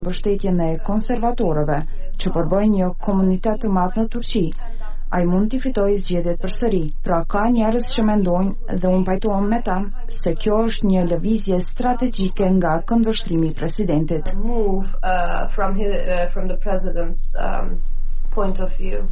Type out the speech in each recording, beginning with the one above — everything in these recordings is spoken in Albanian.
mbështetjen e konservatorëve që përbëjnë një komunitet të madh në Turqi, ai mund t'i fitojë zgjedhjet përsëri. Pra ka njerëz që mendojnë, dhe unë pajtohem me ta, se kjo është një lëvizje strategjike nga këndvështrimi i presidentit. From the president's point of view.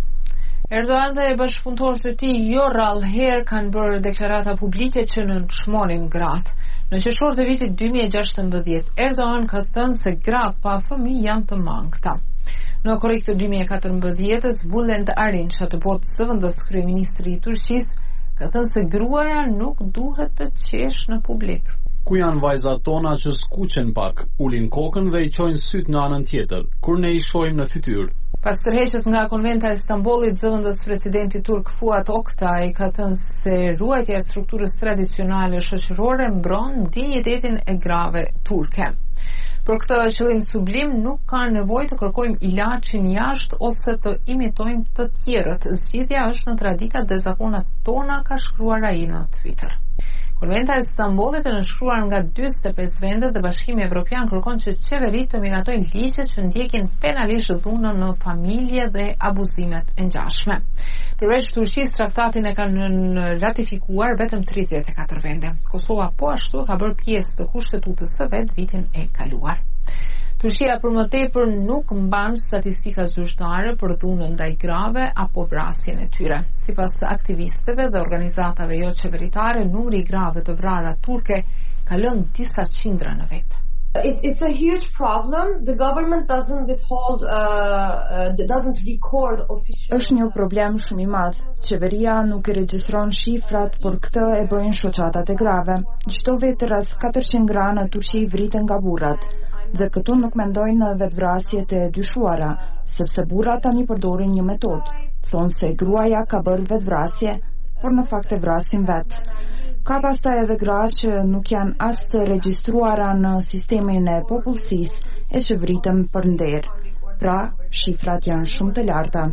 Erdogan dhe bashkëpunëtorët e tij jo rrallëherë kanë bërë deklarata publike që nënçmonin gratë. Në qershor të vitit 2016, Erdogan ka thënë se gratë pa fëmijë janë të mangëta. Në korrik të 2014-s, Bülent Arınç, të botë zëvendës kryeministri i Turqisë, ka thënë se gruaja nuk duhet të qesh në publik. Ku janë vajzat tona që skuqen pak, ulin kokën dhe i çojnë syt në anën tjetër, kur ne i shohim në fytyrë. Pas tërheqjes nga konventa e Stambollit, zëvendës presidenti turk Fuat Oktay ka thënë se ruajtja e strukturës tradicionale shoqërore mbron dinjitetin e grave turke. Për këtë qëllim sublim nuk ka nevojë të kërkojmë ilaçin jashtë ose të imitojmë të tjerët. Zgjidhja është në traditat dhe zakonat tona, ka shkruar ai në Twitter. Konventa e Stambollit, e nënshkruar nga 45 vende dhe Bashkimi Evropian, kërkon që qeveritë të miratojnë ligje që ndjekin penalisht dhunën në familje dhe abuzimet e ngjashme. Përveç Turqisë, traktatin e kanë ratifikuar vetëm 34 vende. Kosova po ashtu ka bërë pjesë të kushtetutës së vet vitin e kaluar. Turqia për më tepër nuk mban statistika zyrtare për dhunën ndaj grave apo vrasjen e tyre. Sipas aktivistëve dhe organizatave jo qeveritare, numri i grave të vrara turke ka lënë disa qindra në vete. It's a huge problem. The government doesn't withhold, doesn't record official. Është një problem shumë i madh. Qeveria nuk i regjistron shifrat, por këtë e bëjnë shoqatat e grave. Çdo vit rreth 400 gra në Turqi vriten nga burrat. Dhe këtu nuk mendojnë në vetvrasjet e dyshuara, sepse burrat tani përdorin një metodë. Thonë se gruaja ka bërë vetvrasje, por në fakt e vrasin vet. Ka pastaj edhe gra që nuk janë as të regjistruara në sistemin e popullsisë e që vriten për nder. Pra, shifrat janë shumë të larta.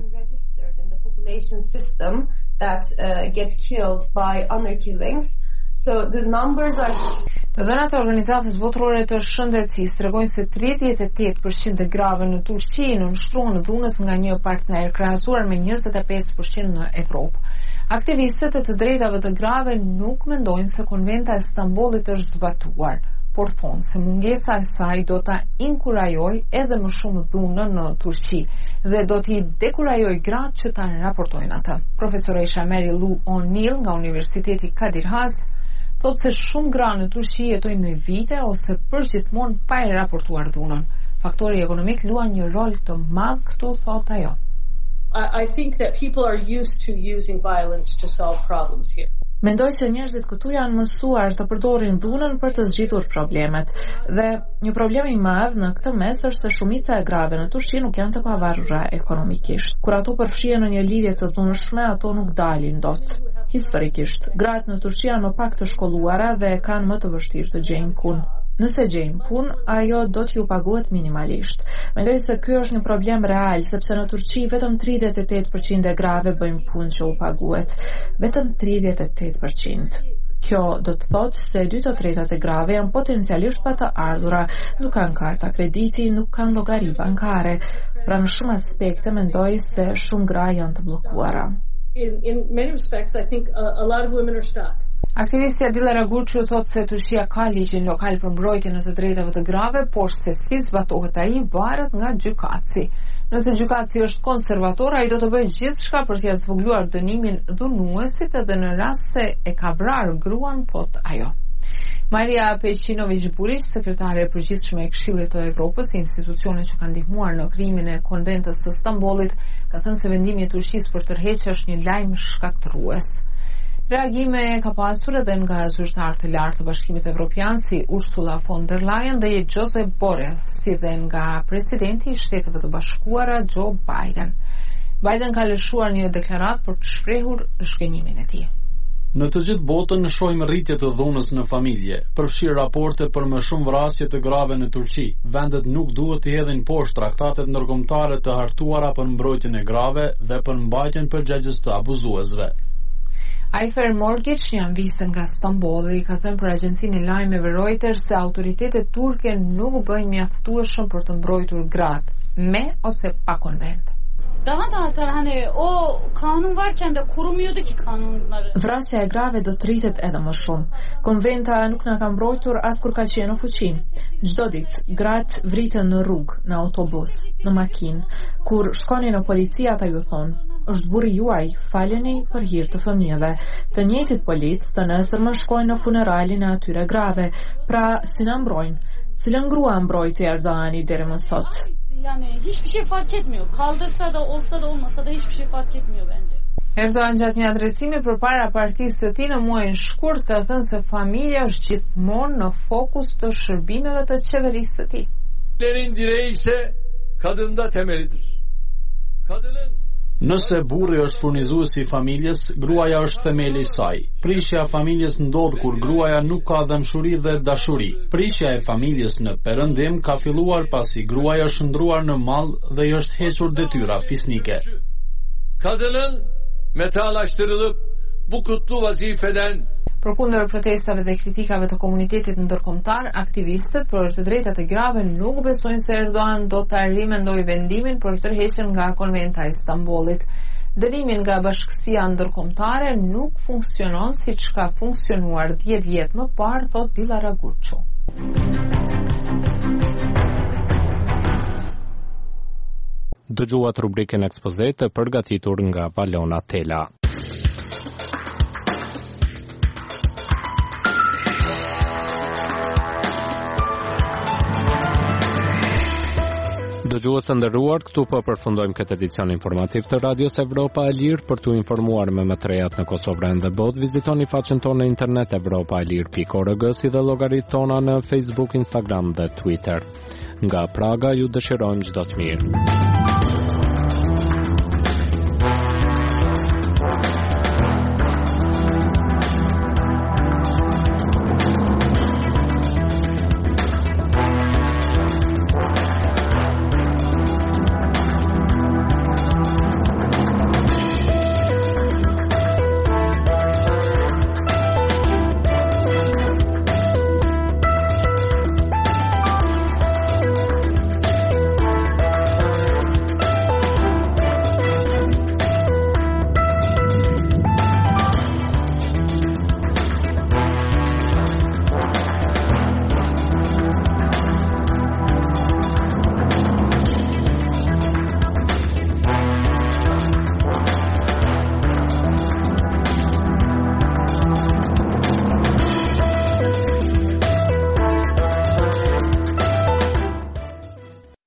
So the numbers are. Të dhënat e organizatës botërore të shëndetësisë tregojnë se 38% e grave në Turqi nënshtrohen dhunës nga një partner, krahasuar me 25% në Evropë. Aktivistët e të drejtave të grave nuk mendojnë se konventa e Stambollit është zbatuar, por thonë se mungesa e saj do ta inkurajojë edhe më shumë dhunën në Turqi dhe do t'i dekurajojë gratë që ta raportojnë atë. Profesoresha Mary Lou O'Neill nga Universiteti Kadir Has thotë se shumë gra në Turqi jetojnë me vite ose përgjithmonë pa e raportuar dhunën. Faktori ekonomik luan një rol të madh këtu, thotë ajo. I think that people are used to using violence to solve problems here. Mendoj se njerëzit këtu janë mësuar të përdorin dhunën për të zgjitur problemet. Dhe një problem i madh në këtë mes është se shumica e grave në Turqi nuk janë të pavarura ekonomikisht. Kur ato përfshihen në një lidhje të dhunshme, ato nuk dalin dot. Historikisht, gratë në Turqi janë më pak të shkolluara dhe kanë më të vështirë të gjejnë punë. Nëse gjejnë punë, ajo do t'ju paguhet minimalisht. Mendoj se ky është një problem real, sepse në Turqi vetëm 38% e grave bëjnë punë që u paguhet. Vetëm 38%. Kjo do të thotë se 2/3 e grave janë potencialisht pa të ardhura, nuk kanë karta krediti, nuk kanë llogari bankare. Pra në shumë aspekte mendoj se shumë gra janë të bllokuara. In many respects, I think a lot of women are stuck. Aktivistja Dilla Ragurçu thotë se Turqia ka ligjin lokal për mbrojtjen e të drejtave të grave, por se si zbatohet ai varet nga gjykatësi. Nëse gjykatësi është konservator, ai do të bëjë gjithçka për t'ia zvogëluar dënimin dhunuesit edhe në rast se e ka vrarë gruan, thotë ajo. Maria Pejqinović-Burić, sekretare e përgjithshme e Këshillit të Evropës, institucione që kanë ndihmuar në krijimin e konventës së Stambollit, ka thënë se vendimi i Turqisë për tërheqje është një lajm shkaktrues. Reagime ka pasur edhe nga zyrtarë të lartë të Bashkimit Evropian si Ursula von der Leyen dhe Josep Borrell, si dhe nga presidenti i Shteteve të Bashkuara Joe Biden. Biden ka lëshuar një deklaratë për të shprehur zhgënjimin e tij. Në të gjithë botën shohim rritje të dhunës në familje, përfshirë raporte për më shumë vrasje të grave në Turqi. Vendet nuk duhet të hedhin poshtë traktatet ndërkombëtare të hartuara për mbrojtjen e grave dhe për mbajtjen përgjegjës të abuzuesve. Aifer Mortgage, një anvis nga Stambolli, ka thënë për agjencinë e lajmeve Reuters se autoritetet turke nuk bëjnë mjaftueshëm për të mbrojtur gratë, me ose pa konvent. Vrasja e grave do të rritet edhe më shumë. Konventa nuk na ka mbrojtur as kur ka qenë në fuqi. Çdo ditë gratë vriten në rrugë, në autobus, në makinë. Kur shkoni në polici ata ju thonë, është burri juaj, faleni për hir të fëmijëve. Të njëjtit policë të nesërmë shkojnë në funeralin e atyre grave. Pra, si na mbrojnë? Cilën grua mbrojti Erdoğani deri më sot? Yani hiçbir şey fark etmiyor. Kaldırsa da olsa da olmasa da hiçbir şey fark etmiyor bence. Erdoğan gjatë një adresimi përpara partisë së tij në muajin shkurt ka thënë se familja është gjithmonë në fokus të shërbimeve të qeverisë së tij. Lerin direği ise kadında temelidir. Kadının Nëse burri është furnizuesi i familjes, gruaja është themeli i saj. Prishja e familjes ndodh kur gruaja nuk ka dëmshuri dhe dashuri. Prishja e familjes në perëndim ka filluar pasi gruaja është ndruar në mall dhe i është hequr detyra fisnike. kadının metalaştırılıp bu kutlu vazifeden Përkundër protestave dhe kritikave të komunitetit ndërkombëtar, aktivistët për të drejtat e grave nuk besojnë se Erdoğan do të rimendojë vendimin për tërheqjen nga Konventa e Stambollit. Dënimi nga Bashkësia Ndërkombëtare nuk funksionon siç ka funksionuar 10 vjet më parë, thot Dilara Gurçu. Dëgjuat rubrikën Ekspoze të përgatitur nga Valona Tela. Dëgjues të nderuar, këtu po përfundojmë këtë edicion informativ të Radios Evropa e Lirë. Për t'u informuar me më të rejat në Kosovë dhe botë, vizitoni faqen tonë në internet europaelir.org, si dhe llogaritë tona në Facebook, Instagram dhe Twitter. Nga Praga ju dëshirojmë çdo të mirë.